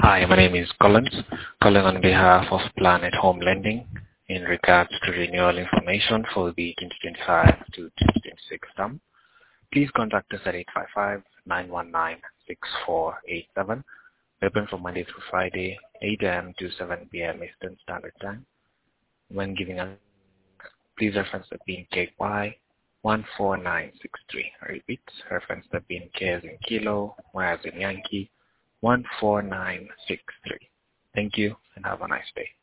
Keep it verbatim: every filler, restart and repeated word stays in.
Hi, my name is Collins, calling on behalf of Planet Home Lending in regards to renewal information for the twenty twenty-five to twenty twenty-six term. Please contact us at eight five five, nine one nine, six four eight seven. Open from Monday through Friday, eight a m to seven p m Eastern Standard Time. When giving us, please reference the PIN K Y one four nine six three. I repeat, reference the PIN K as in Kilo, Y as in Yankee, one four nine six three. Thank you and have a nice day.